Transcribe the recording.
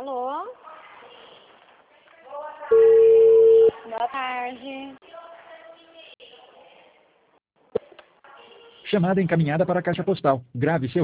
Alô? Boa tarde. Chamada encaminhada para a caixa postal. Grave seu